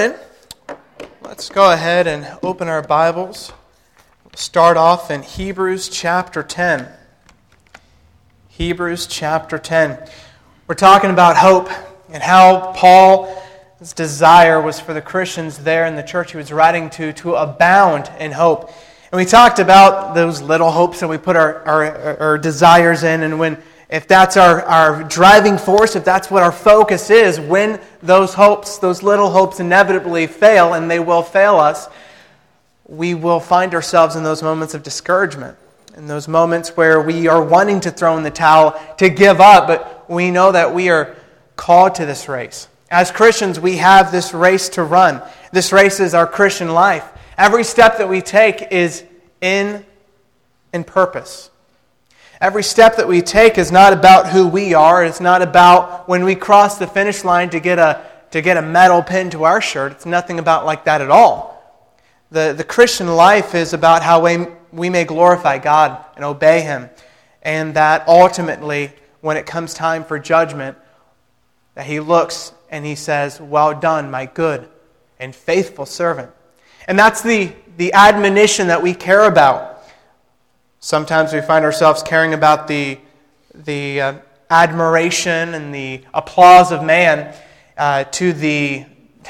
morning. Let's go ahead and open our Bibles. We'll start off in Hebrews chapter 10. Hebrews chapter 10. We're talking about hope and how Paul's desire was for the Christians there in the church he was writing to abound in hope. And we talked about those little hopes that we put our desires in, and if that's our driving force, if that's what our focus is, when those hopes, those little hopes inevitably fail, and they will fail us, we will find ourselves in those moments of discouragement, in those moments where we are wanting to throw in the towel, to give up, but we know that we are called to this race. As Christians, we have this race to run. This race is our Christian life. Every step that we take is in purpose. Every step that we take is not about who we are. It's not about when we cross the finish line to get a medal pinned to our shirt. It's nothing about like that at all. The Christian life is about how we may glorify God and obey Him. And that ultimately, when it comes time for judgment, that He looks and He says, "Well done, my good and faithful servant." And that's the admonition that we care about. Sometimes we find ourselves caring about the admiration and the applause of man to the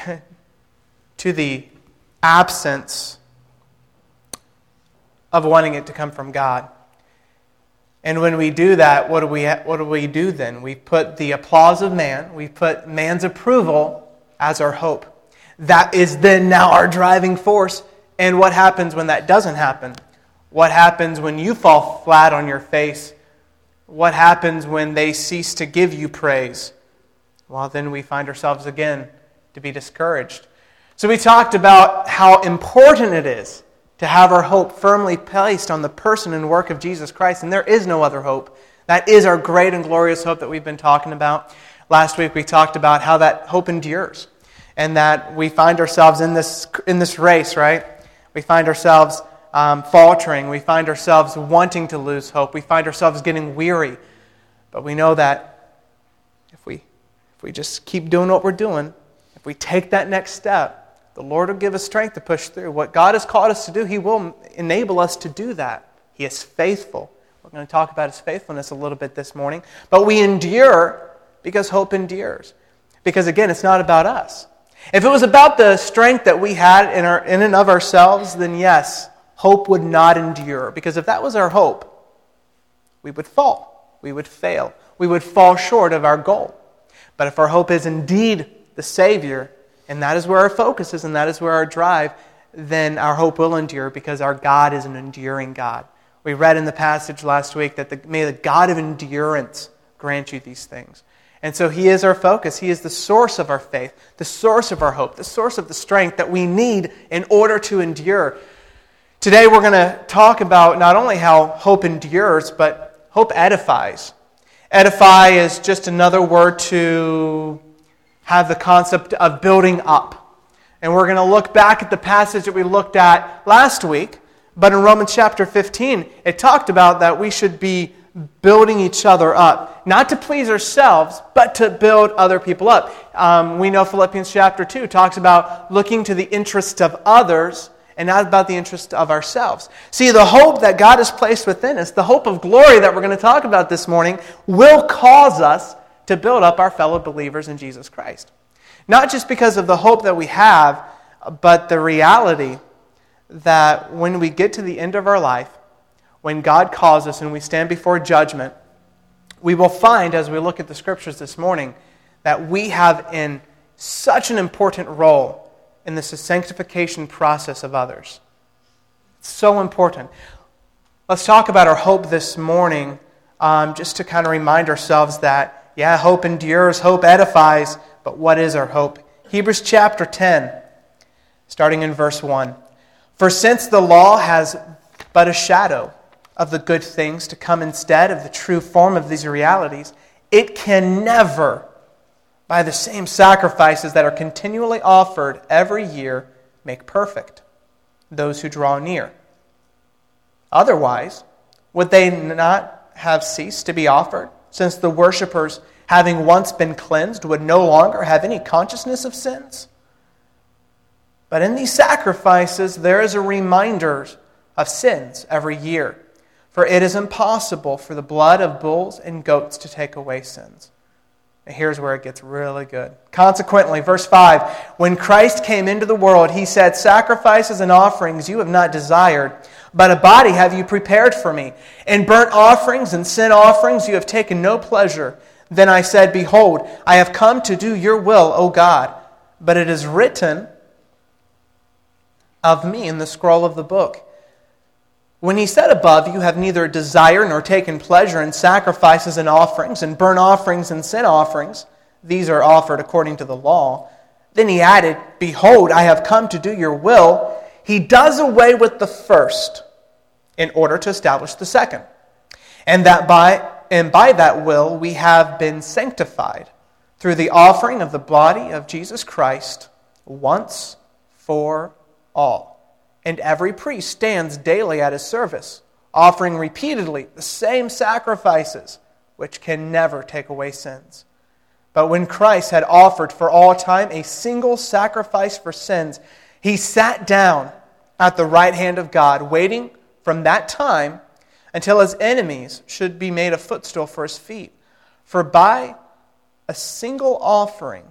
absence of wanting it to come from God. And when we do that, what do we do then? We put the applause of man, we put man's approval as our hope. That is then now our driving force. And what happens when that doesn't happen? What happens when you fall flat on your face? What happens when they cease to give you praise? Well, then we find ourselves again to be discouraged. So we talked about how important it is to have our hope firmly placed on the person and work of Jesus Christ, and there is no other hope. That is our great and glorious hope that we've been talking about. Last week we talked about how that hope endures, and that we find ourselves in this race, right? We find ourselves faltering. We find ourselves wanting to lose hope. We find ourselves getting weary. But we know that if we just keep doing what we're doing, if we take that next step, the Lord will give us strength to push through. What God has called us to do, He will enable us to do that. He is faithful. We're going to talk about His faithfulness a little bit this morning. But we endure because hope endures. Because again, it's not about us. If it was about the strength that we had in and of ourselves, then yes, hope would not endure, because if that was our hope, we would fall, we would fail, we would fall short of our goal. But if our hope is indeed the Savior, and that is where our focus is, and that is where our drive, then our hope will endure, because our God is an enduring God. We read in the passage last week that may the God of endurance grant you these things. And so He is our focus. He is the source of our faith, the source of our hope, the source of the strength that we need in order to endure. Today we're going to talk about not only how hope endures, but hope edifies. Edify is just another word to have the concept of building up. And we're going to look back at the passage that we looked at last week, but in Romans chapter 15, it talked about that we should be building each other up. Not to please ourselves, but to build other people up. We know Philippians chapter 2 talks about looking to the interest of others and not about the interest of ourselves. See, the hope that God has placed within us, the hope of glory that we're going to talk about this morning, will cause us to build up our fellow believers in Jesus Christ. Not just because of the hope that we have, but the reality that when we get to the end of our life, when God calls us and we stand before judgment, we will find, as we look at the Scriptures this morning, that we have in such an important role in this sanctification process of others. It's so important. Let's talk about our hope this morning, just to kind of remind ourselves that, yeah, hope endures, hope edifies, but what is our hope? Hebrews chapter 10, starting in verse 1. For since the law has but a shadow of the good things to come instead of the true form of these realities, it can never, by the same sacrifices that are continually offered every year, make perfect those who draw near. Otherwise, would they not have ceased to be offered, since the worshippers, having once been cleansed, would no longer have any consciousness of sins? But in these sacrifices, there is a reminder of sins every year. For it is impossible for the blood of bulls and goats to take away sins. And here's where it gets really good. Consequently, verse 5, when Christ came into the world, he said, sacrifices and offerings you have not desired, but a body have you prepared for me. In burnt offerings and sin offerings you have taken no pleasure. Then I said, behold, I have come to do your will, O God. But it is written of me in the scroll of the book. When he said above, you have neither desired nor taken pleasure in sacrifices and offerings, and burnt offerings and sin offerings, these are offered according to the law. Then he added, behold, I have come to do your will. He does away with the first in order to establish the second. And by that will we have been sanctified through the offering of the body of Jesus Christ once for all. And every priest stands daily at his service, offering repeatedly the same sacrifices, which can never take away sins. But when Christ had offered for all time a single sacrifice for sins, he sat down at the right hand of God, waiting from that time until his enemies should be made a footstool for his feet. For by a single offering,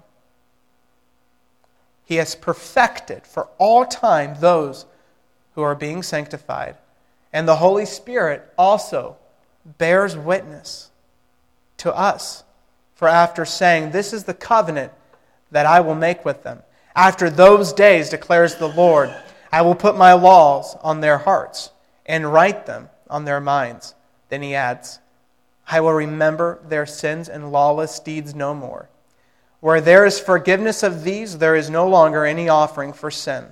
he has perfected for all time those who are being sanctified. And the Holy Spirit also bears witness to us. For after saying, this is the covenant that I will make with them. After those days, declares the Lord, I will put my laws on their hearts and write them on their minds. Then he adds, I will remember their sins and lawless deeds no more. Where there is forgiveness of these, there is no longer any offering for sin.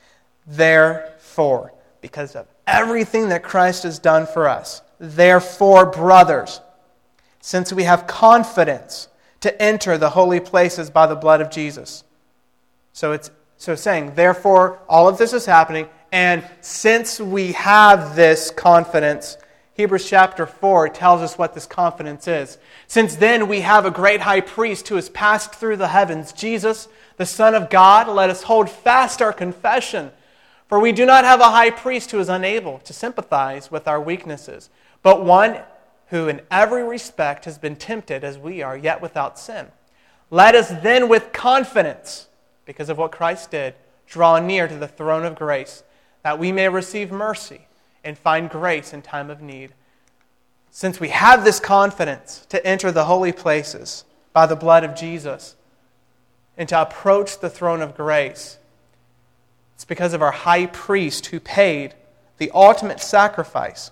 Therefore, because of everything that Christ has done for us, therefore, brothers, since we have confidence to enter the holy places by the blood of Jesus. So it's saying, therefore, all of this is happening, and since we have this confidence, Hebrews chapter 4 tells us what this confidence is. Since then we have a great high priest who has passed through the heavens, Jesus, the Son of God. Let us hold fast our confession. For we do not have a high priest who is unable to sympathize with our weaknesses, but one who in every respect has been tempted as we are, yet without sin. Let us then with confidence, because of what Christ did, draw near to the throne of grace, that we may receive mercy and find grace in time of need. Since we have this confidence to enter the holy places by the blood of Jesus and to approach the throne of grace, it's because of our high priest who paid the ultimate sacrifice.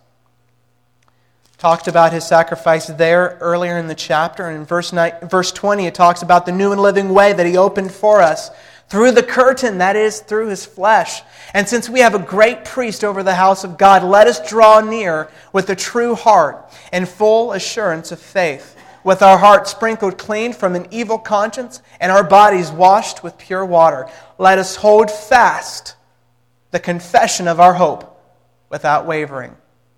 Talked about his sacrifice there earlier in the chapter. And in verse 20, it talks about the new and living way that he opened for us through the curtain, that is, through his flesh. And since we have a great priest over the house of God, let us draw near with a true heart and full assurance of faith, with our hearts sprinkled clean from an evil conscience and our bodies washed with pure water. Let us hold fast the confession of our hope without wavering.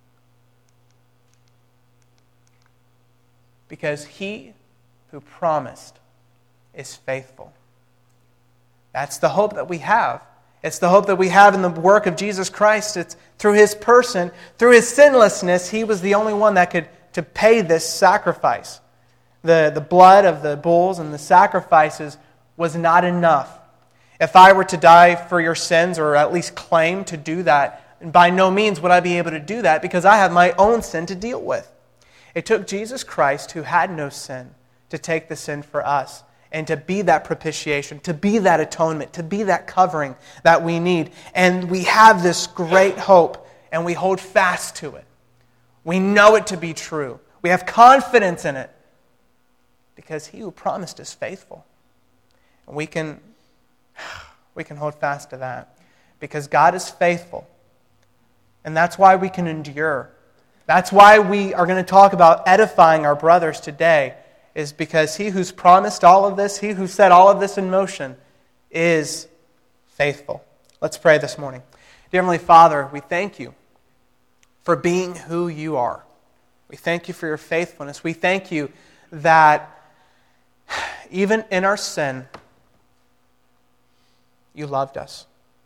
Because he who promised is faithful. That's the hope that we have. It's the hope that we have in the work of Jesus Christ. It's through his person, through his sinlessness, he was the only one that could to pay this sacrifice. The blood of the bulls and the sacrifices was not enough. If I were to die for your sins, or at least claim to do that, and by no means would I be able to do that because I have my own sin to deal with. It took Jesus Christ, who had no sin, to take the sin for us and to be that propitiation, to be that atonement, to be that covering that we need. And we have this great hope, and we hold fast to it. We know it to be true. We have confidence in it because he who promised is faithful. And we can hold fast to that because God is faithful. And that's why we can endure. That's why we are going to talk about edifying our brothers today, is because he who's promised all of this, he who set all of this in motion, is faithful. Let's pray this morning. Dear Heavenly Father, we thank you for being who you are. We thank you for your faithfulness. We thank you that even in our sin, you loved us.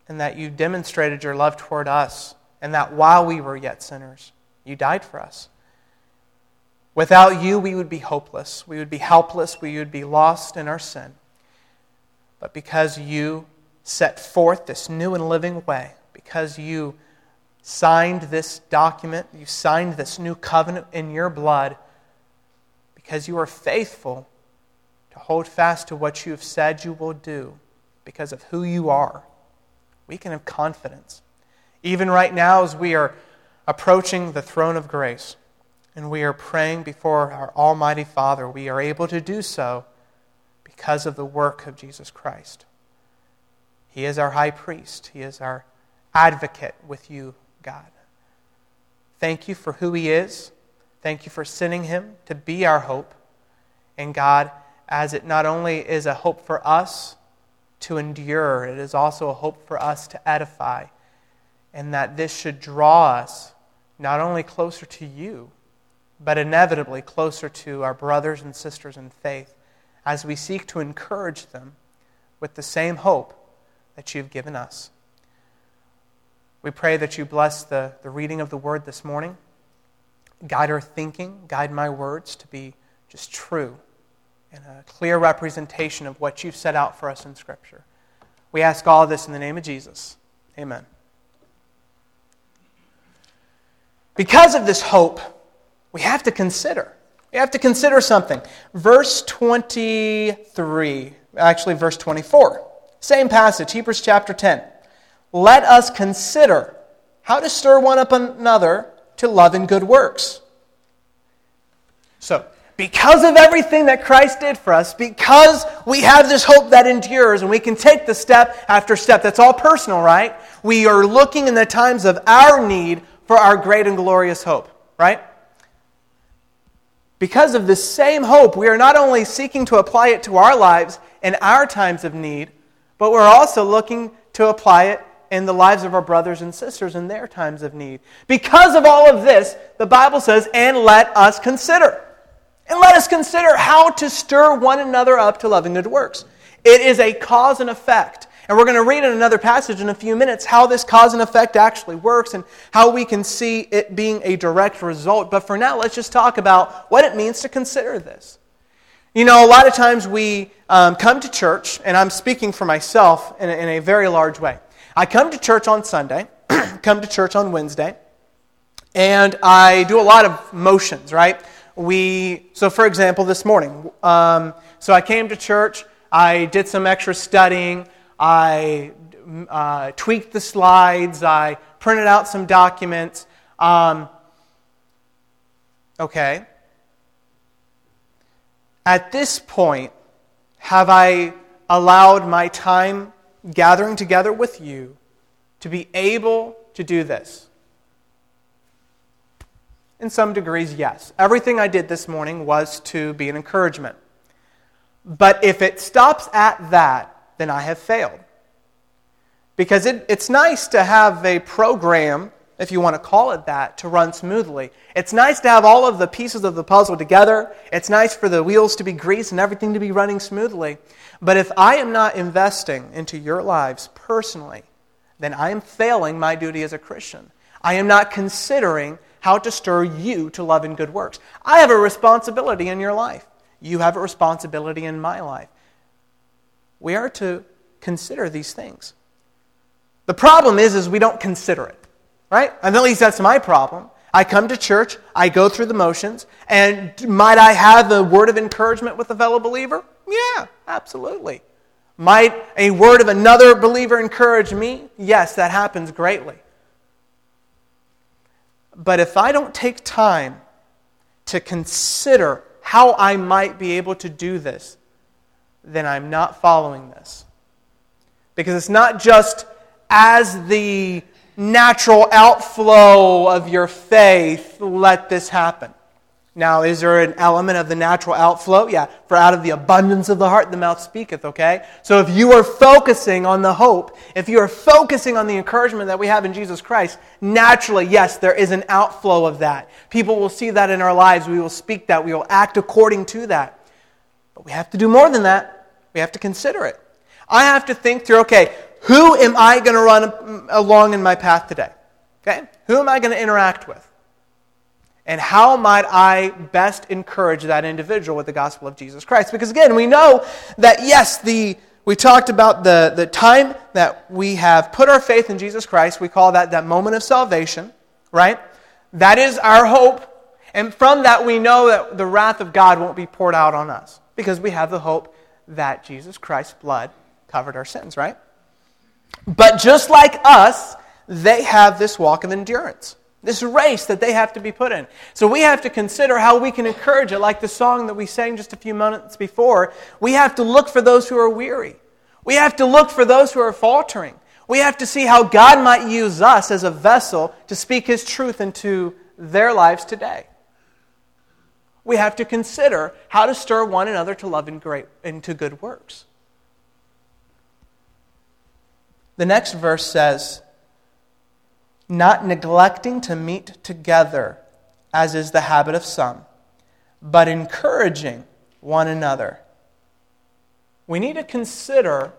and that you demonstrated your love toward us, and that while we were yet sinners, you died for us. Without you, we would be hopeless. We would be helpless. We would be lost in our sin. But because you set forth this new and living way, because you signed this document, you signed this new covenant in your blood, because you are faithful to hold fast to what you have said you will do, because of who you are, we can have confidence. Even right now, as we are approaching the throne of grace, and we are praying before our Almighty Father, we are able to do so because of the work of Jesus Christ. He is our high priest. He is our advocate with you, God. Thank you for who He is. Thank you for sending Him to be our hope. And God, as it not only is a hope for us to endure, it is also a hope for us to edify. And that this should draw us not only closer to you, but inevitably closer to our brothers and sisters in faith as we seek to encourage them with the same hope that you've given us. We pray that you bless the reading of the Word this morning. Guide our thinking, guide my words to be just true and a clear representation of what you've set out for us in Scripture. We ask all of this in the name of Jesus. Amen. Because of this hope, we have to consider. We have to consider something. Verse 23, actually verse 24. Same passage, Hebrews chapter 10. Let us consider how to stir one up another to love and good works. So, because of everything that Christ did for us, because we have this hope that endures and we can take the step after step, that's all personal, right? We are looking in the times of our need for our great and glorious hope, right? Because of this same hope, we are not only seeking to apply it to our lives in our times of need, but we're also looking to apply it in the lives of our brothers and sisters in their times of need. Because of all of this, the Bible says, and let us consider. And let us consider how to stir one another up to love and good works. It is a cause and effect. And we're going to read in another passage in a few minutes how this cause and effect actually works and how we can see it being a direct result. But for now, let's just talk about what it means to consider this. You know, a lot of times we come to church, and I'm speaking for myself in a very large way. I come to church on Sunday, come to church on Wednesday, and I do a lot of motions, right? So for example, this morning, so I came to church, I did some extra studying, I tweaked the slides, I printed out some documents. Okay. At this point, have I allowed my time gathering together with you to be able to do this? In some degrees, yes. Everything I did this morning was to be an encouragement. But if it stops at that, then I have failed. Because it's nice to have a program, if you want to call it that, to run smoothly. It's nice to have all of the pieces of the puzzle together. It's nice for the wheels to be greased and everything to be running smoothly. But if I am not investing into your lives personally, then I am failing my duty as a Christian. I am not considering how to stir you to love and good works. I have a responsibility in your life. You have a responsibility in my life. We are to consider these things. The problem is we don't consider it, right? And at least that's my problem. I come to church, I go through the motions, and might I have a word of encouragement with a fellow believer? Yeah, absolutely. Might a word of another believer encourage me? Yes, that happens greatly. But if I don't take time to consider how I might be able to do this, then I'm not following this. Because it's not just as the natural outflow of your faith, let this happen. Now, is there an element of the natural outflow? Yeah, for out of the abundance of the heart the mouth speaketh, okay? So if you are focusing on the hope, if you are focusing on the encouragement that we have in Jesus Christ, naturally, yes, there is an outflow of that. People will see that in our lives. We will speak that. We will act according to that. But we have to do more than that. We have to consider it. I have to think through, okay, who am I going to run along in my path today? Okay? Who am I going to interact with? And how might I best encourage that individual with the gospel of Jesus Christ? Because again, we know that yes, we talked about the time that we have put our faith in Jesus Christ. We call that moment of salvation, right? That is our hope. And from that we know that the wrath of God won't be poured out on us. Because we have the hope that Jesus Christ's blood covered our sins, right? But just like us, they have this walk of endurance. This race that they have to be put in. So we have to consider how we can encourage it, like the song that we sang just a few minutes before. We have to look for those who are weary. We have to look for those who are faltering. We have to see how God might use us as a vessel to speak His truth into their lives today. We have to consider how to stir one another to love and to good works. The next verse says, not neglecting to meet together, as is the habit of some, but encouraging one another. We need to consider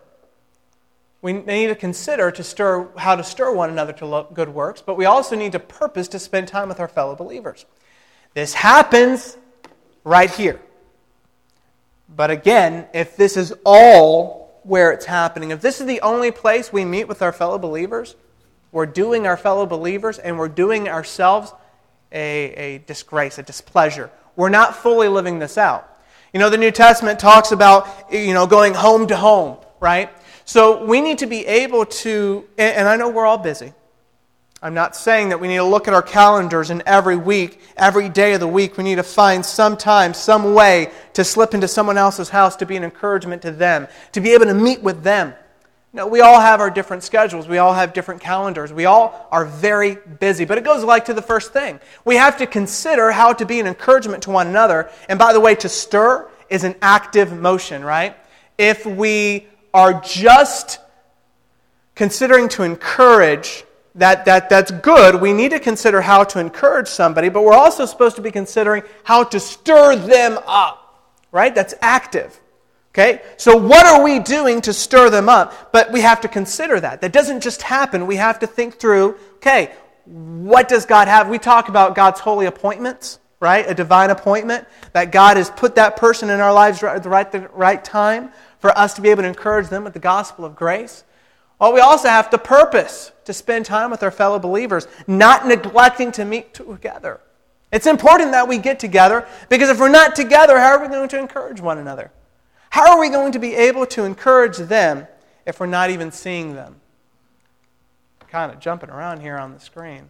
how to stir one another to good works, but we also need to purpose to spend time with our fellow believers. This happens right here. But again, if this is all where it's happening, if this is the only place we meet with our fellow believers, we're doing our fellow believers and we're doing ourselves a disgrace, a displeasure. We're not fully living this out. You know, the New Testament talks about, going home to home, right? So we need to be able to, and I know we're all busy. I'm not saying that we need to look at our calendars and every week, every day of the week, we need to find some time, some way to slip into someone else's house to be an encouragement to them, to be able to meet with them. No, we all have our different schedules. We all have different calendars. We all are very busy. But it goes like to the first thing. We have to consider how to be an encouragement to one another. And by the way, to stir is an active motion, right? If we are just considering to encourage, that's good. We need to consider how to encourage somebody, but we're also supposed to be considering how to stir them up, right? That's active. Okay? So what are we doing to stir them up? But we have to consider that. That doesn't just happen. We have to think through, okay, what does God have? We talk about God's holy appointments, right? A divine appointment, that God has put that person in our lives at the right time for us to be able to encourage them with the gospel of grace. Well, we also have to purpose to spend time with our fellow believers, not neglecting to meet together. It's important that we get together, because if we're not together, how are we going to encourage one another? How are we going to be able to encourage them if we're not even seeing them? I'm kind of jumping around here on the screen.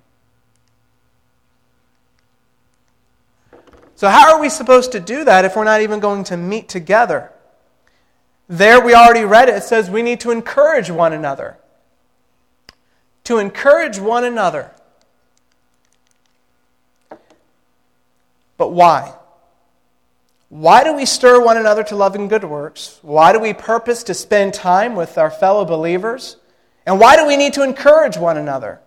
So how are we supposed to do that if we're not even going to meet together? There we already read it. It says we need to encourage one another. To encourage one another. But why? Why do we stir one another to love and good works? Why do we purpose to spend time with our fellow believers? And why do we need to encourage one another?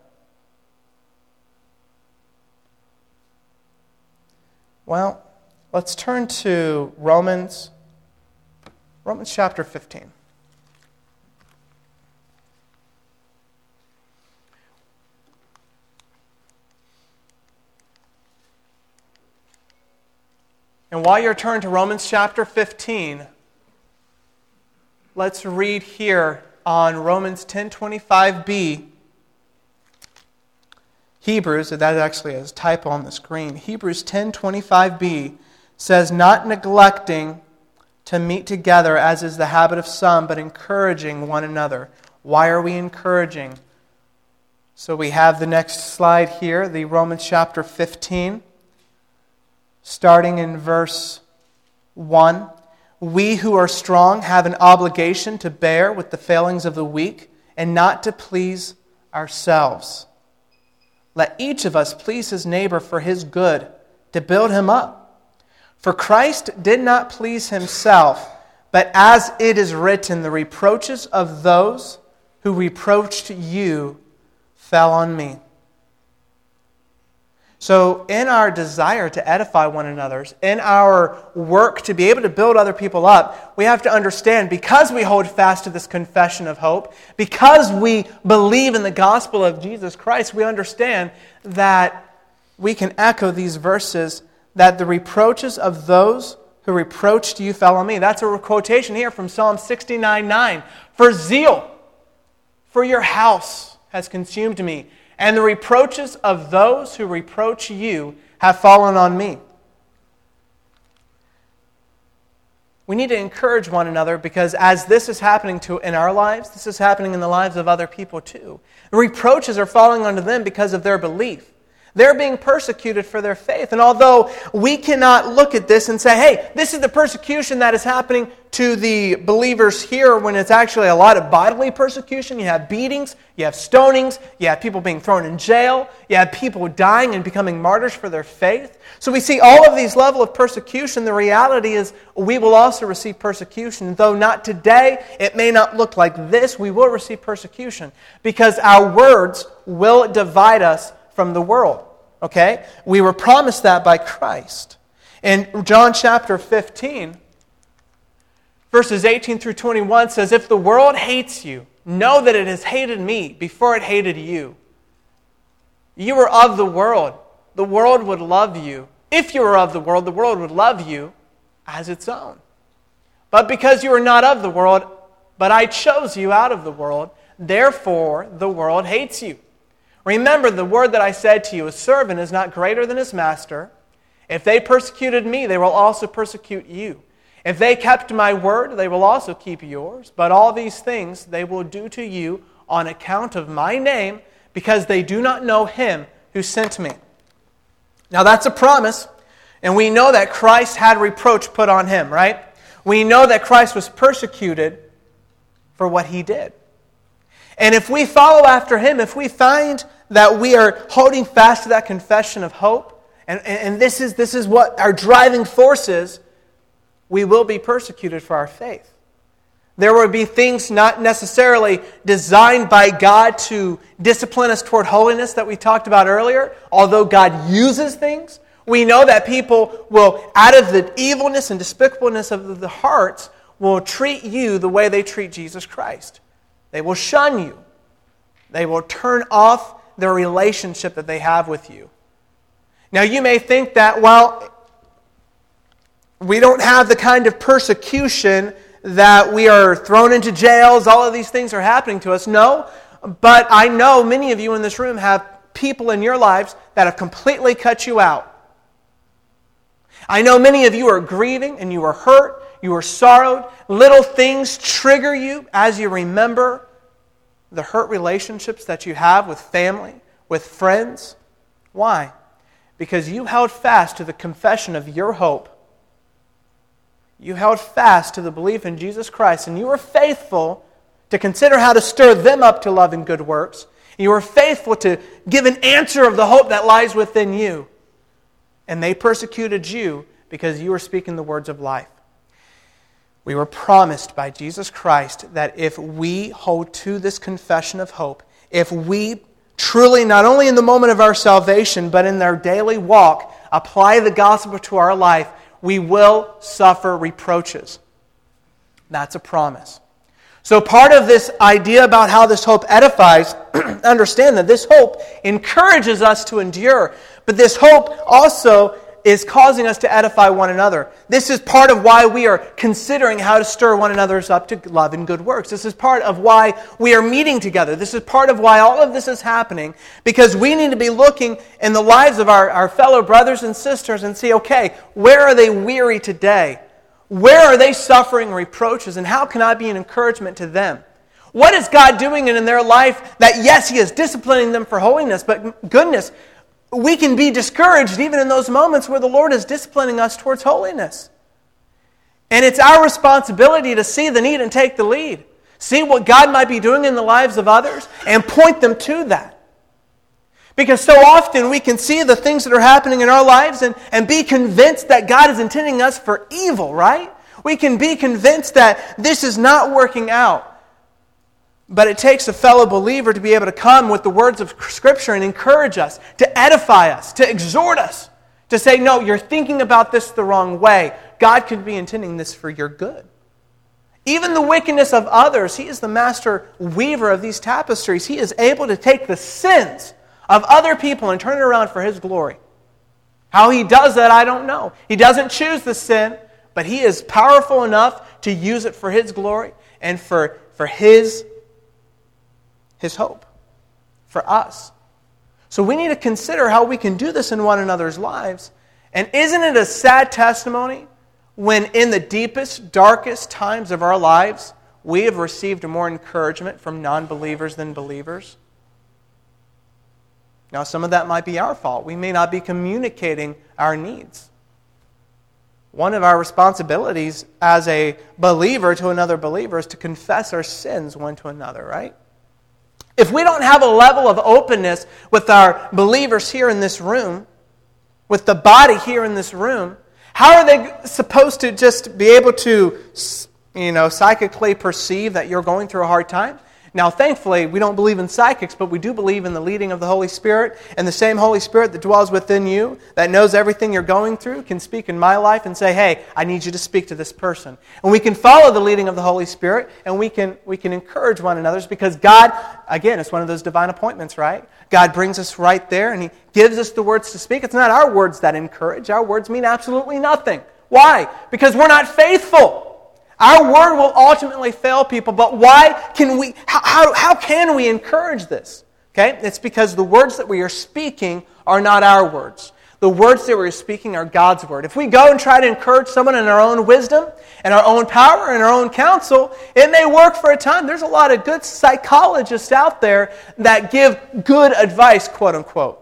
Well, let's turn to Romans chapter 15. And while you're turned to Romans chapter 15, let's read here on Romans 10:25b. Hebrews, that actually has typo on the screen. Hebrews 10:25b says, not neglecting to meet together as is the habit of some, but encouraging one another. Why are we encouraging? So we have the next slide here, the Romans chapter 15. Starting in verse 1, we who are strong have an obligation to bear with the failings of the weak and not to please ourselves. Let each of us please his neighbor for his good, to build him up. For Christ did not please himself, but as it is written, the reproaches of those who reproached you fell on me. So in our desire to edify one another, in our work to be able to build other people up, we have to understand, because we hold fast to this confession of hope, because we believe in the gospel of Jesus Christ, we understand that we can echo these verses, that the reproaches of those who reproached you fell on me. That's a quotation here from Psalm 69:9. For zeal for your house has consumed me, and the reproaches of those who reproach you have fallen on me. We need to encourage one another, because as this is happening in our lives, this is happening in the lives of other people too. The reproaches are falling onto them because of their belief. They're being persecuted for their faith. And although we cannot look at this and say, hey, this is the persecution that is happening to the believers here, when it's actually a lot of bodily persecution. You have beatings, you have stonings, you have people being thrown in jail, you have people dying and becoming martyrs for their faith. So we see all of these levels of persecution. The reality is we will also receive persecution. Though not today, it may not look like this, we will receive persecution, because our words will divide us from the world. Okay? We were promised that by Christ. In John chapter 15, verses 18 through 21 says, if the world hates you, know that it has hated me before it hated you. You are of the world. The world would love you. If you were of the world would love you as its own. But because you are not of the world, but I chose you out of the world, therefore the world hates you. Remember the word that I said to you, a servant is not greater than his master. If they persecuted me, they will also persecute you. If they kept my word, they will also keep yours. But all these things they will do to you on account of my name, because they do not know him who sent me. Now that's a promise, and we know that Christ had reproach put on him, right? We know that Christ was persecuted for what he did. And if we follow after him, if we find that we are holding fast to that confession of hope, and this is what our driving force is, we will be persecuted for our faith. There will be things not necessarily designed by God to discipline us toward holiness that we talked about earlier. Although God uses things, we know that people will, out of the evilness and despicableness of the hearts, will treat you the way they treat Jesus Christ. They will shun you. They will turn off their relationship that they have with you. Now you may think that, well, we don't have the kind of persecution that we are thrown into jails, all of these things are happening to us. No, but I know many of you in this room have people in your lives that have completely cut you out. I know many of you are grieving and you are hurt, you are sorrowed. Little things trigger you as you remember the hurt relationships that you have with family, with friends. Why? Because you held fast to the confession of your hope. You held fast to the belief in Jesus Christ, and you were faithful to consider how to stir them up to love and good works. You were faithful to give an answer of the hope that lies within you. And they persecuted you because you were speaking the words of life. We were promised by Jesus Christ that if we hold to this confession of hope, if we truly, not only in the moment of our salvation, but in our daily walk, apply the gospel to our life, we will suffer reproaches. That's a promise. So part of this idea about how this hope edifies, understand that this hope encourages us to endure, but this hope also is causing us to edify one another. This is part of why we are considering how to stir one another up to love and good works. This is part of why we are meeting together. This is part of why all of this is happening, because we need to be looking in the lives of our fellow brothers and sisters and see, okay, where are they weary today? Where are they suffering reproaches? And how can I be an encouragement to them? What is God doing in their life that, yes, He is disciplining them for holiness, but goodness, we can be discouraged even in those moments where the Lord is disciplining us towards holiness. And it's our responsibility to see the need and take the lead. See what God might be doing in the lives of others and point them to that. Because so often we can see the things that are happening in our lives and be convinced that God is intending us for evil, right? We can be convinced that this is not working out. But it takes a fellow believer to be able to come with the words of Scripture and encourage us, to edify us, to exhort us, to say, no, you're thinking about this the wrong way. God could be intending this for your good. Even the wickedness of others, He is the master weaver of these tapestries. He is able to take the sins of other people and turn it around for His glory. How He does that, I don't know. He doesn't choose the sin, but He is powerful enough to use it for His glory and for His hope for us. So we need to consider how we can do this in one another's lives. And isn't it a sad testimony when in the deepest, darkest times of our lives, we have received more encouragement from non-believers than believers? Now, some of that might be our fault. We may not be communicating our needs. One of our responsibilities as a believer to another believer is to confess our sins one to another, right? If we don't have a level of openness with our believers here in this room, with the body here in this room, how are they supposed to just be able to, psychically perceive that you're going through a hard time? Now, thankfully, we don't believe in psychics, but we do believe in the leading of the Holy Spirit, and the same Holy Spirit that dwells within you, that knows everything you're going through, can speak in my life and say, hey, I need you to speak to this person. And we can follow the leading of the Holy Spirit, and we can encourage one another, because God, again, it's one of those divine appointments, right? God brings us right there, and He gives us the words to speak. It's not our words that encourage. Our words mean absolutely nothing. Why? Because we're not faithful. Our word will ultimately fail people, but how can we encourage this? Okay? It's because the words that we are speaking are not our words. The words that we're speaking are God's word. If we go and try to encourage someone in our own wisdom, and our own power, and our own counsel, it may work for a time. There's a lot of good psychologists out there that give good advice, quote unquote.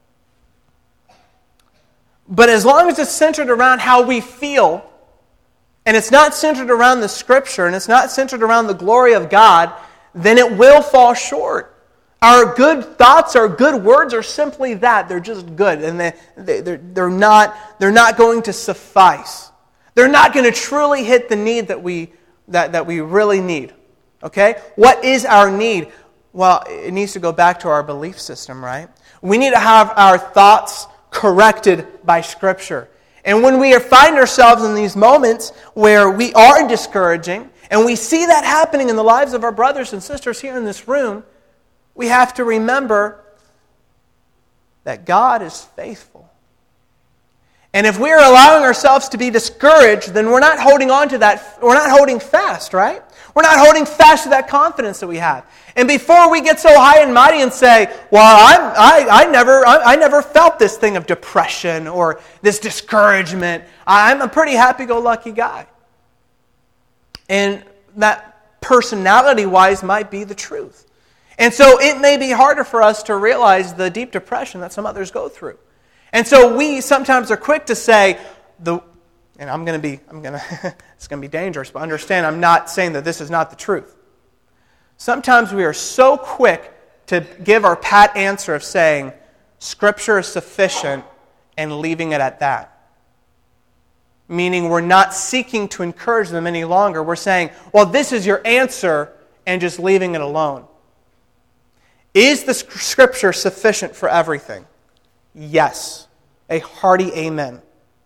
But as long as it's centered around how we feel, and it's not centered around the Scripture, and it's not centered around the glory of God, then it will fall short. Our good thoughts, our good words are simply that. They're just good, and they're not going to suffice. They're not going to truly hit the need that we really need. Okay? What is our need? Well, it needs to go back to our belief system, right? We need to have our thoughts corrected by Scripture. And when we find ourselves in these moments where we are discouraging, and we see that happening in the lives of our brothers and sisters here in this room, we have to remember that God is faithful. And if we're allowing ourselves to be discouraged, then we're not holding on to that, we're not holding fast, right? We're not holding fast to that confidence that we have. And before we get so high and mighty and say, well, I never felt this thing of depression or this discouragement. I'm a pretty happy-go-lucky guy. And that personality-wise might be the truth. And so it may be harder for us to realize the deep depression that some others go through. And so we sometimes are quick to say, it's going to be dangerous, but understand I'm not saying that this is not the truth. Sometimes we are so quick to give our pat answer of saying, Scripture is sufficient, and leaving it at that. Meaning we're not seeking to encourage them any longer. We're saying, well, this is your answer, and just leaving it alone. Is the Scripture sufficient for everything? Yes. A hearty amen.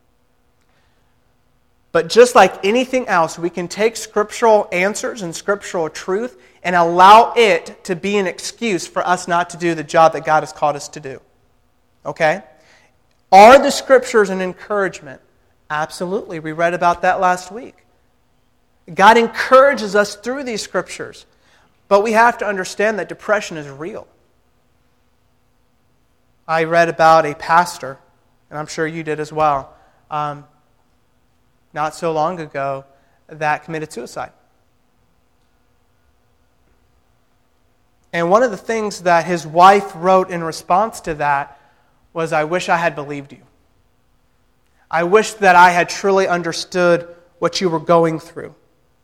But just like anything else, we can take scriptural answers and scriptural truth and allow it to be an excuse for us not to do the job that God has called us to do. Okay? Are the Scriptures an encouragement? Absolutely. We read about that last week. God encourages us through these Scriptures. But we have to understand that depression is real. I read about a pastor, and I'm sure you did as well, not so long ago, that committed suicide. And one of the things that his wife wrote in response to that was, I wish I had believed you. I wish that I had truly understood what you were going through.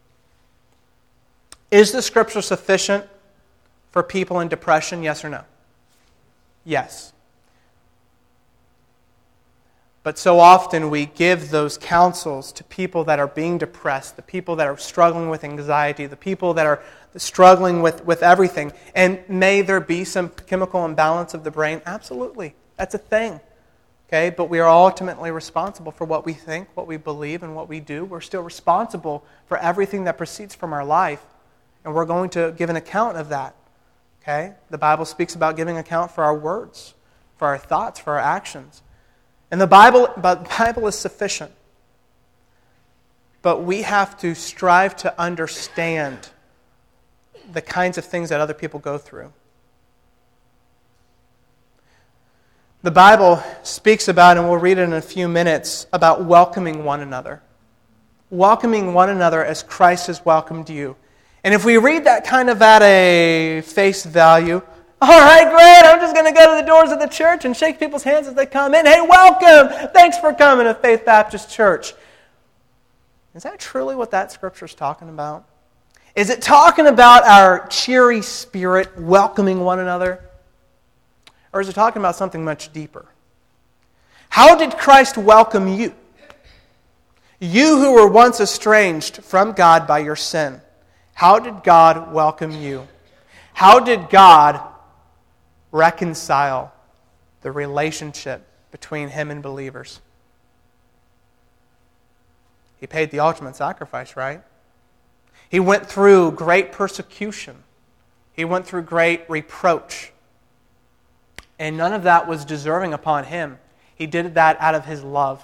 Is the Scripture sufficient for people in depression, yes or no? Yes. But so often we give those counsels to people that are being depressed, the people that are struggling with anxiety, the people that are struggling with everything. And may there be some chemical imbalance of the brain? Absolutely. That's a thing. Okay? But we are ultimately responsible for what we think, what we believe, and what we do. We're still responsible for everything that proceeds from our life. And we're going to give an account of that. Okay? The Bible speaks about giving account for our words, for our thoughts, for our actions. And the Bible is sufficient. But we have to strive to understand the kinds of things that other people go through. The Bible speaks about, and we'll read it in a few minutes, about welcoming one another. Welcoming one another as Christ has welcomed you. And if we read that kind of at a face value, all right, great, I'm just going to go to the doors of the church and shake people's hands as they come in. Hey, welcome! Thanks for coming to Faith Baptist Church. Is that truly what that scripture is talking about? Is it talking about our cheery spirit welcoming one another? Or is it talking about something much deeper? How did Christ welcome you? You who were once estranged from God by your sin. How did God welcome you? How did God reconcile the relationship between Him and believers? He paid the ultimate sacrifice, right? He went through great persecution. He went through great reproach. And none of that was deserving upon Him. He did that out of His love.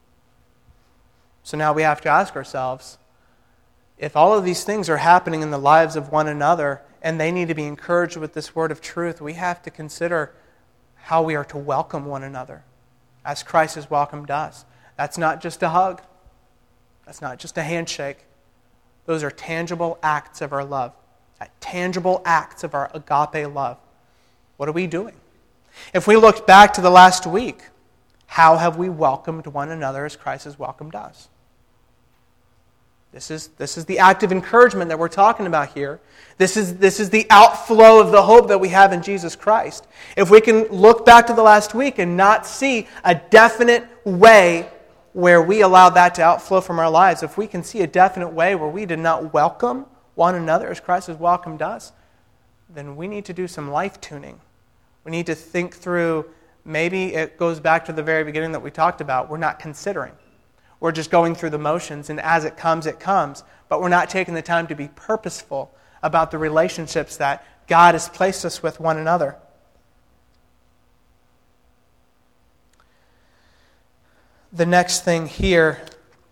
So now we have to ask ourselves, if all of these things are happening in the lives of one another, and they need to be encouraged with this word of truth, we have to consider how we are to welcome one another as Christ has welcomed us. That's not just a hug. That's not just a handshake. Those are tangible acts of our love. Tangible acts of our agape love. What are we doing? If we look back to the last week, how have we welcomed one another as Christ has welcomed us? This is the active encouragement that we're talking about here. This is the outflow of the hope that we have in Jesus Christ. If we can look back to the last week and not see a definite way where we allow that to outflow from our lives, if we can see a definite way where we did not welcome one another as Christ has welcomed us, then we need to do some life tuning. We need to think through, maybe it goes back to the very beginning that we talked about. We're not considering. We're just going through the motions, and as it comes, but we're not taking the time to be purposeful about the relationships that God has placed us with one another. The next thing here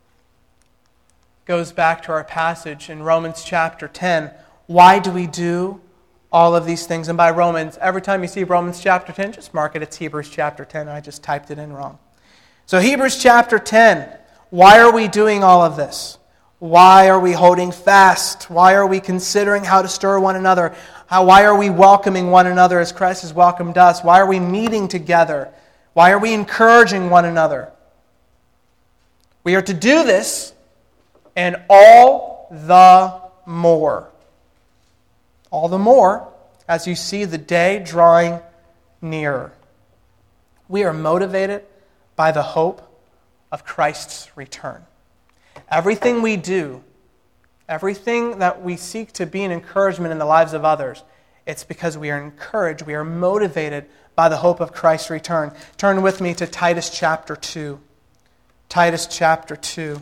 goes back to our passage in Romans chapter 10. Why do we do all of these things? And by Romans, every time you see Romans chapter 10, just mark it. It's Hebrews chapter 10. I just typed it in wrong. So Hebrews chapter 10. Why are we doing all of this? Why are we holding fast? Why are we considering how to stir one another? Why are we welcoming one another as Christ has welcomed us? Why are we meeting together? Why are we encouraging one another? We are to do this, and all the more. All the more as you see the day drawing nearer. We are motivated by the hope of Christ's return. Everything we do, everything that we seek to be an encouragement in the lives of others, it's because we are encouraged, we are motivated by the hope of Christ's return. Turn with me to Titus chapter 2. Titus chapter 2.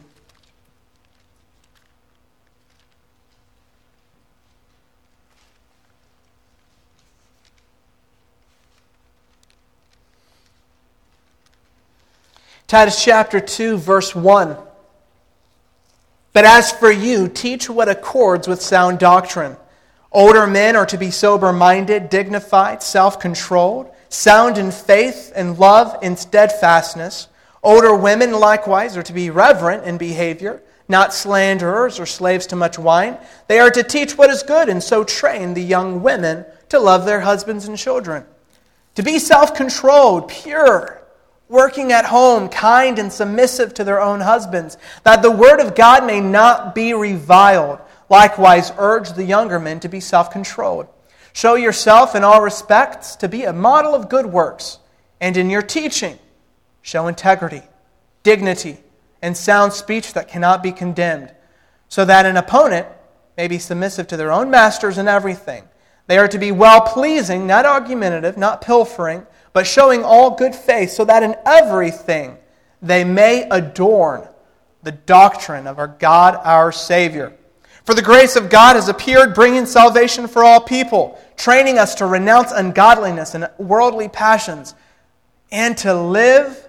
Titus chapter 2, verse 1. But as for you, teach what accords with sound doctrine. Older men are to be sober-minded, dignified, self-controlled, sound in faith and love and steadfastness. Older women likewise are to be reverent in behavior, not slanderers or slaves to much wine. They are to teach what is good and so train the young women to love their husbands and children. To be self-controlled, pure, working at home, kind and submissive to their own husbands, that the word of God may not be reviled. Likewise, urge the younger men to be self-controlled. Show yourself in all respects to be a model of good works, and in your teaching, show integrity, dignity, and sound speech that cannot be condemned, so that an opponent may be submissive to their own masters in everything. They are to be well-pleasing, not argumentative, not pilfering, but showing all good faith, so that in everything they may adorn the doctrine of our God, our Savior. For the grace of God has appeared, bringing salvation for all people, training us to renounce ungodliness and worldly passions, and to live,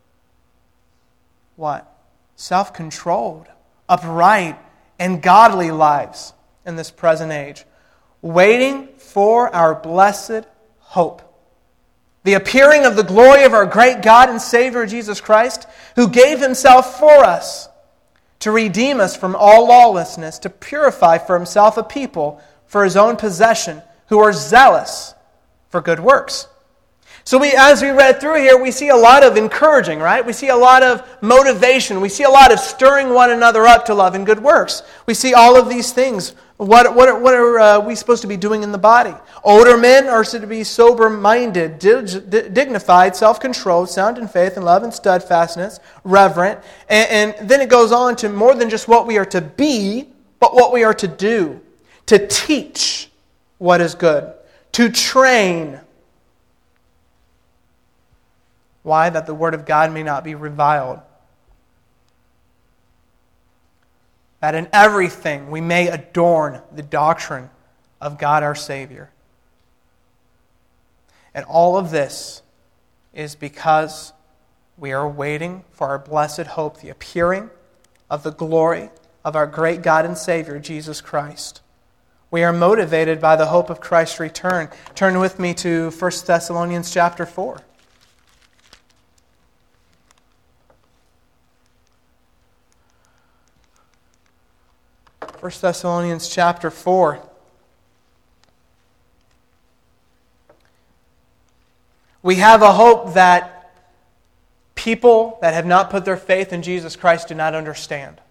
what? Self-controlled, upright, and godly lives in this present age, waiting for our blessed hope, the appearing of the glory of our great God and Savior Jesus Christ, who gave Himself for us to redeem us from all lawlessness, to purify for Himself a people for His own possession, who are zealous for good works. So as we read through here, we see a lot of encouraging, right? We see a lot of motivation. We see a lot of stirring one another up to love and good works. We see all of these things. What are we supposed to be doing in the body? Older men are to be sober-minded, dignified, self-controlled, sound in faith and love and steadfastness, reverent. And then it goes on to more than just what we are to be, but what we are to do. To teach what is good. To train. Why? That the word of God may not be reviled. That in everything we may adorn the doctrine of God our Savior. And all of this is because we are waiting for our blessed hope, the appearing of the glory of our great God and Savior, Jesus Christ. We are motivated by the hope of Christ's return. Turn with me to 1 Thessalonians chapter 4. 1 Thessalonians chapter 4. We have a hope that people that have not put their faith in Jesus Christ do not understand.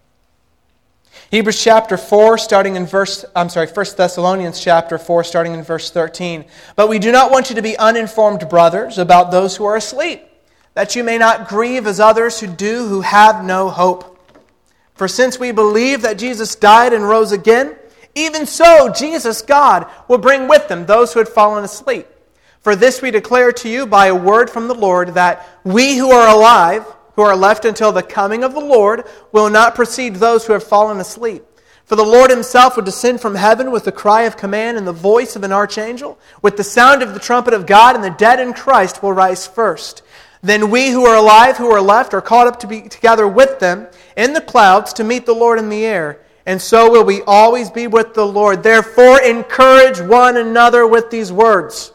Hebrews chapter 4, starting in 1 Thessalonians chapter 4, starting in verse 13. But we do not want you to be uninformed, brothers, about those who are asleep, that you may not grieve as others who have no hope. For since we believe that Jesus died and rose again, even so Jesus, God, will bring with Him those who had fallen asleep. For this we declare to you by a word from the Lord, that we who are alive, who are left until the coming of the Lord, will not precede those who have fallen asleep. For the Lord Himself will descend from heaven with the cry of command and the voice of an archangel, with the sound of the trumpet of God, and the dead in Christ will rise first. Then we who are alive, who are left, are caught up to be together with them in the clouds to meet the Lord in the air. And so will we always be with the Lord. Therefore, encourage one another with these words.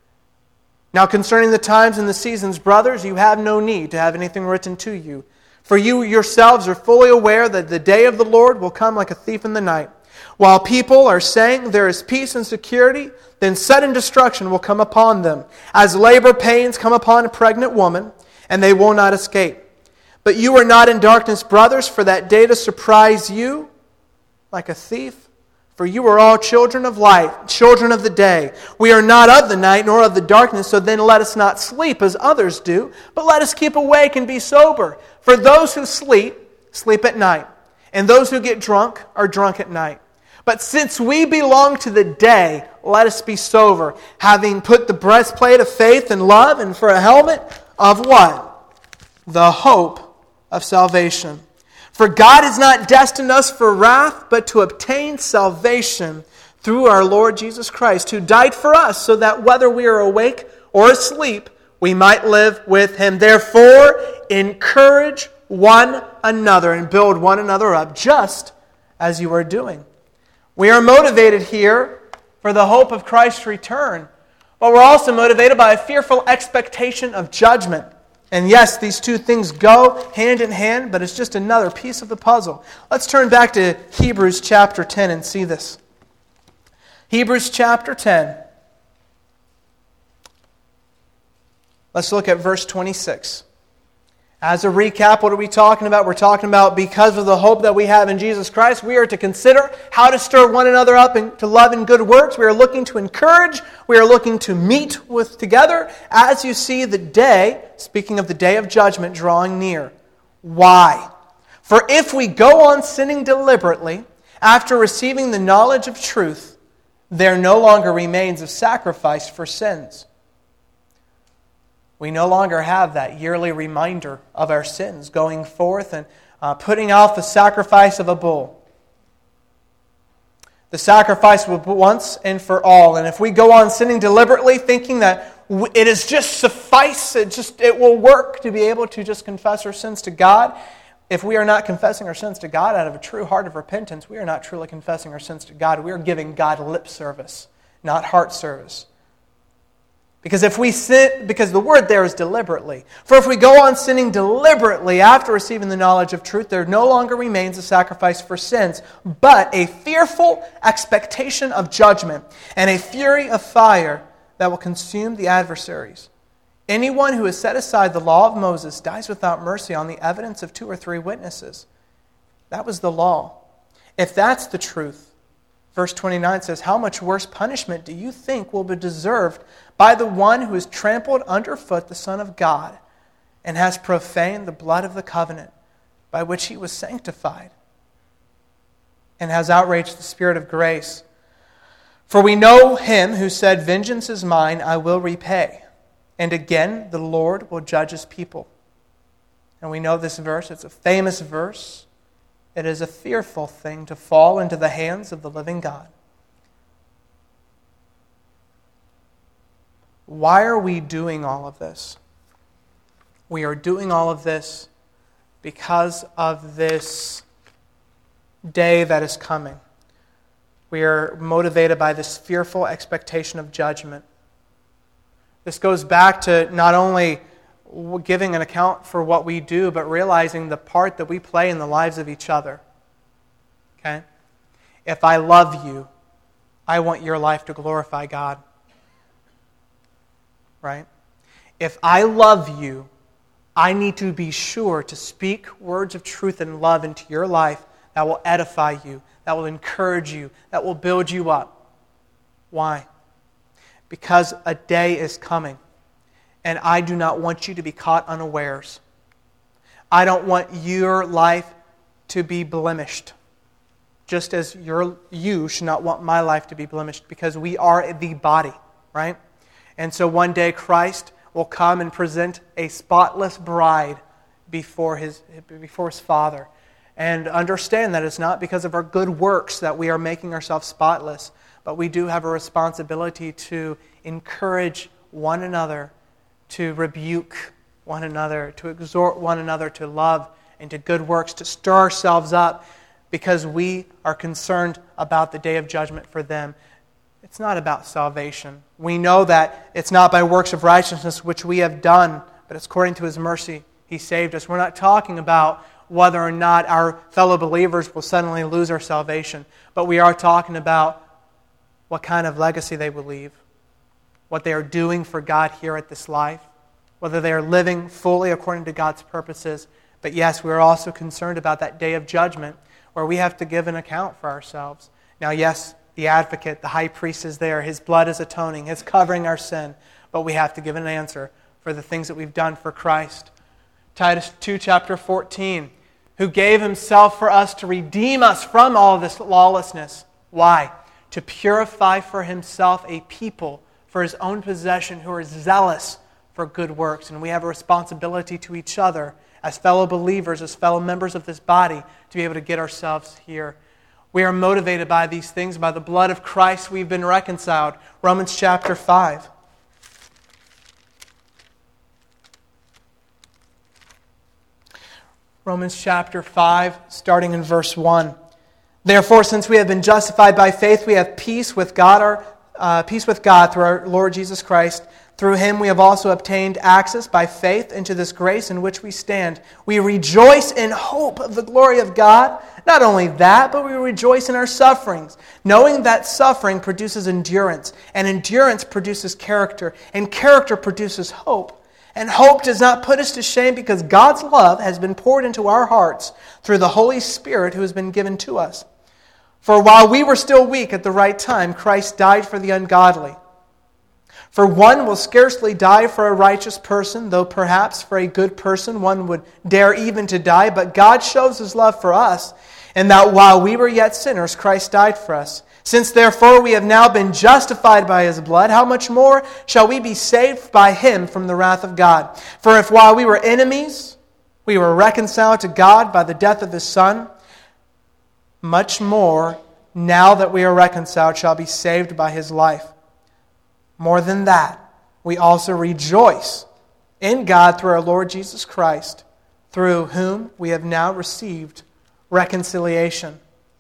Now concerning the times and the seasons, brothers, you have no need to have anything written to you. For you yourselves are fully aware that the day of the Lord will come like a thief in the night. While people are saying there is peace and security, then sudden destruction will come upon them, as labor pains come upon a pregnant woman, and they will not escape. But you are not in darkness, brothers, for that day to surprise you like a thief. For you are all children of light, children of the day. We are not of the night, nor of the darkness, so then let us not sleep as others do, but let us keep awake and be sober. For those who sleep, sleep at night, and those who get drunk are drunk at night. But since we belong to the day, let us be sober, having put the breastplate of faith and love, and for a helmet of what? The hope of salvation. For God has not destined us for wrath, but to obtain salvation through our Lord Jesus Christ, who died for us, so that whether we are awake or asleep, we might live with Him. Therefore, encourage one another and build one another up, just as you are doing. We are motivated here for the hope of Christ's return, but we're also motivated by a fearful expectation of judgment. And yes, these two things go hand in hand, but it's just another piece of the puzzle. Let's turn back to Hebrews chapter 10 and see this. Hebrews chapter 10. Let's look at verse 26. As a recap, what are we talking about? We're talking about because of the hope that we have in Jesus Christ, we are to consider how to stir one another up to love and good works. We are looking to encourage. We are looking to meet together as you see the day, speaking of the day of judgment, drawing near. Why? For if we go on sinning deliberately after receiving the knowledge of truth, there no longer remains a sacrifice for sins. We no longer have that yearly reminder of our sins, going forth and putting out the sacrifice of a bull. The sacrifice was once and for all. And if we go on sinning deliberately, thinking that it is just suffice, it will work to be able to just confess our sins to God, if we are not confessing our sins to God out of a true heart of repentance, we are not truly confessing our sins to God. We are giving God lip service, not heart service. Because if we sin, because the word there is deliberately. For if we go on sinning deliberately after receiving the knowledge of truth, there no longer remains a sacrifice for sins, but a fearful expectation of judgment and a fury of fire that will consume the adversaries. Anyone who has set aside the law of Moses dies without mercy on the evidence of 2 or 3 witnesses. That was the law. If that's the truth, verse 29 says, how much worse punishment do you think will be deserved by the one who has trampled underfoot the Son of God and has profaned the blood of the covenant by which he was sanctified and has outraged the Spirit of grace? For we know him who said, vengeance is mine, I will repay. And again, the Lord will judge his people. And we know this verse. It's a famous verse. It is a fearful thing to fall into the hands of the living God. Why are we doing all of this? We are doing all of this because of this day that is coming. We are motivated by this fearful expectation of judgment. This goes back to not only giving an account for what we do, but realizing the part that we play in the lives of each other. Okay? If I love you, I want your life to glorify God. Right? If I love you, I need to be sure to speak words of truth and love into your life that will edify you, that will encourage you, that will build you up. Why? Because a day is coming, and I do not want you to be caught unawares. I don't want your life to be blemished, just as you should not want my life to be blemished, because we are the body, right? And so one day Christ will come and present a spotless bride before his Father. And understand that it's not because of our good works that we are making ourselves spotless, but we do have a responsibility to encourage one another, to rebuke one another, to exhort one another to love and to good works, to stir ourselves up, because we are concerned about the day of judgment for them. It's not about salvation. We know that it's not by works of righteousness which we have done, but it's according to His mercy He saved us. We're not talking about whether or not our fellow believers will suddenly lose our salvation, but we are talking about what kind of legacy they will leave, what they are doing for God here at this life, whether they are living fully according to God's purposes. But yes, we are also concerned about that day of judgment where we have to give an account for ourselves. Now, yes, the advocate, the high priest is there. His blood is atoning. It's covering our sin. But we have to give an answer for the things that we've done for Christ. Titus 2, chapter 14, who gave Himself for us to redeem us from all this lawlessness. Why? To purify for Himself a people for His own possession who are zealous for good works. And we have a responsibility to each other as fellow believers, as fellow members of this body, to be able to get ourselves here. We are motivated by these things. By the blood of Christ we've been reconciled. Romans chapter 5. Romans chapter 5, starting in verse 1. Therefore, since we have been justified by faith, we have peace with God through our Lord Jesus Christ. Through Him we have also obtained access by faith into this grace in which we stand. We rejoice in hope of the glory of God. Not only that, but we rejoice in our sufferings, knowing that suffering produces endurance, and endurance produces character, and character produces hope. And hope does not put us to shame because God's love has been poured into our hearts through the Holy Spirit who has been given to us. For while we were still weak at the right time, Christ died for the ungodly. For one will scarcely die for a righteous person, though perhaps for a good person one would dare even to die. But God shows His love for us, in that while we were yet sinners, Christ died for us. Since therefore we have now been justified by His blood, how much more shall we be saved by Him from the wrath of God? For if while we were enemies, we were reconciled to God by the death of His Son, much more, now that we are reconciled, shall be saved by His life. More than that, we also rejoice in God through our Lord Jesus Christ, through whom we have now received reconciliation.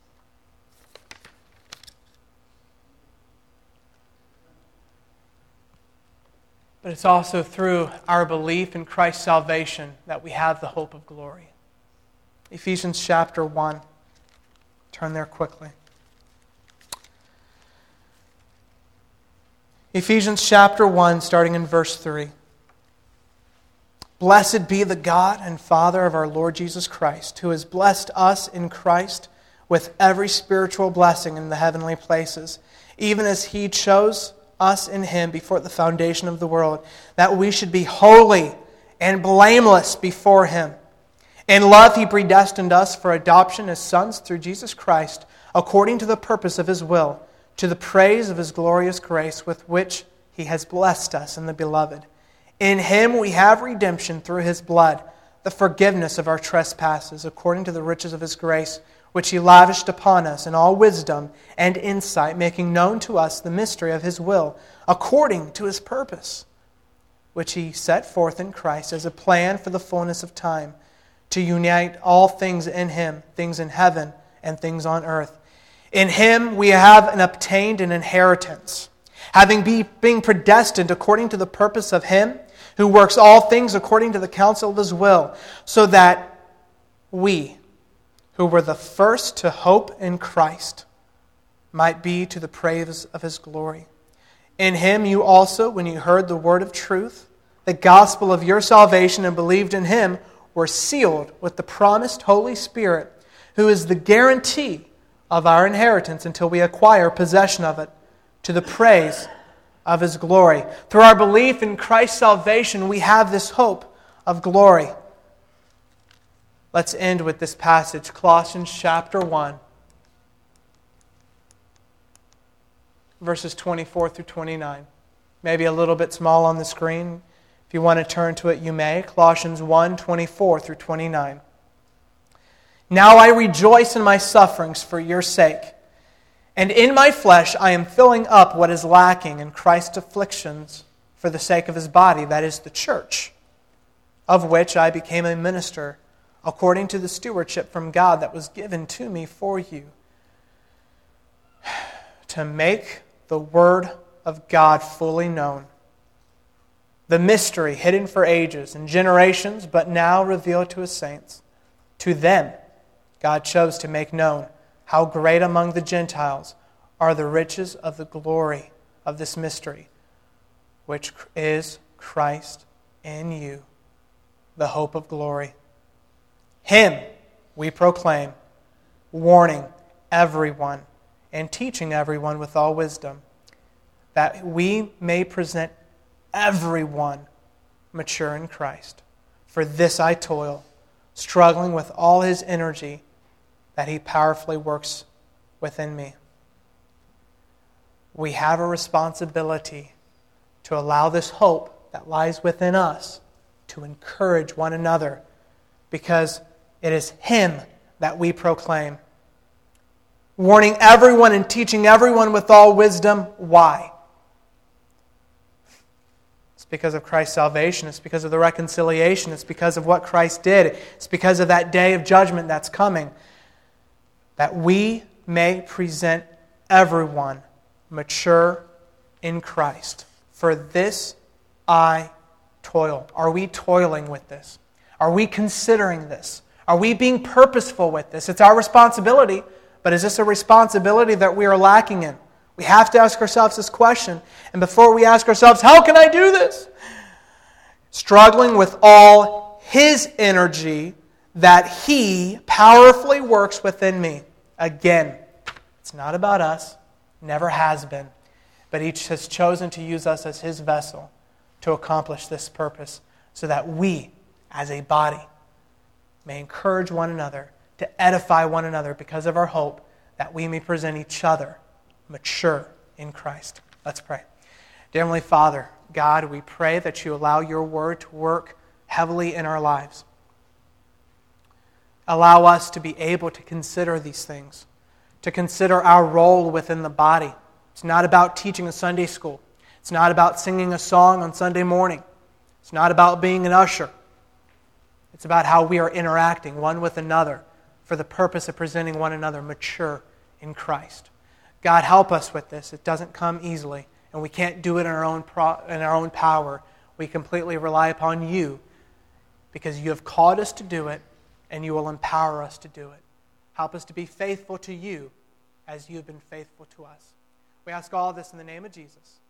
But it's also through our belief in Christ's salvation that we have the hope of glory. Ephesians chapter 1. Turn there quickly. Ephesians chapter 1, starting in verse 3. Blessed be the God and Father of our Lord Jesus Christ, who has blessed us in Christ with every spiritual blessing in the heavenly places, even as He chose us in Him before the foundation of the world, that we should be holy and blameless before Him. In love He predestined us for adoption as sons through Jesus Christ, according to the purpose of His will, to the praise of His glorious grace with which He has blessed us in the Beloved. In Him we have redemption through His blood, the forgiveness of our trespasses, according to the riches of His grace, which He lavished upon us in all wisdom and insight, making known to us the mystery of His will, according to His purpose, which He set forth in Christ as a plan for the fullness of time, to unite all things in Him, things in heaven and things on earth. In Him we have obtained an inheritance, having been predestined according to the purpose of Him who works all things according to the counsel of His will, so that we, who were the first to hope in Christ, might be to the praise of His glory. In Him you also, when you heard the word of truth, the gospel of your salvation, and believed in Him, were sealed with the promised Holy Spirit, who is the guarantee of our inheritance until we acquire possession of it, to the praise of His glory. Through our belief in Christ's salvation, we have this hope of glory. Let's end with this passage, Colossians chapter 1, verses 24 through 29. Maybe a little bit small on the screen. If you want to turn to it, you may. Colossians 1, 24 through 29. Now I rejoice in my sufferings for your sake, and in my flesh I am filling up what is lacking in Christ's afflictions for the sake of His body, that is the church, of which I became a minister, according to the stewardship from God that was given to me for you, to make the Word of God fully known, the mystery hidden for ages and generations, but now revealed to His saints. To them God chose to make known how great among the Gentiles are the riches of the glory of this mystery, which is Christ in you, the hope of glory. Him we proclaim, warning everyone and teaching everyone with all wisdom, that we may present everyone mature in Christ. For this I toil, struggling with all His energy that He powerfully works within me. We have a responsibility to allow this hope that lies within us to encourage one another, because it is Him that we proclaim. Warning everyone and teaching everyone with all wisdom. Why? It's because of Christ's salvation. It's because of the reconciliation. It's because of what Christ did. It's because of that day of judgment that's coming, that we may present everyone mature in Christ. For this I toil. Are we toiling with this? Are we considering this? Are we being purposeful with this? It's our responsibility, but is this a responsibility that we are lacking in? We have to ask ourselves this question. And before we ask ourselves, how can I do this? struggling with all His energy that He powerfully works within me. Again, it's not about us, never has been, but He has chosen to use us as His vessel to accomplish this purpose so that we, as a body, may encourage one another, to edify one another because of our hope that we may present each other mature in Christ. Let's pray. Dear Heavenly Father, God, we pray that You allow Your Word to work heavily in our lives. Allow us to be able to consider these things, to consider our role within the body. It's not about teaching a Sunday school. It's not about singing a song on Sunday morning. It's not about being an usher. It's about how we are interacting one with another for the purpose of presenting one another mature in Christ. God, help us with this. It doesn't come easily, and we can't do it in our own power. We completely rely upon You because You have called us to do it, and You will empower us to do it. Help us to be faithful to You as You have been faithful to us. We ask all of this in the name of Jesus.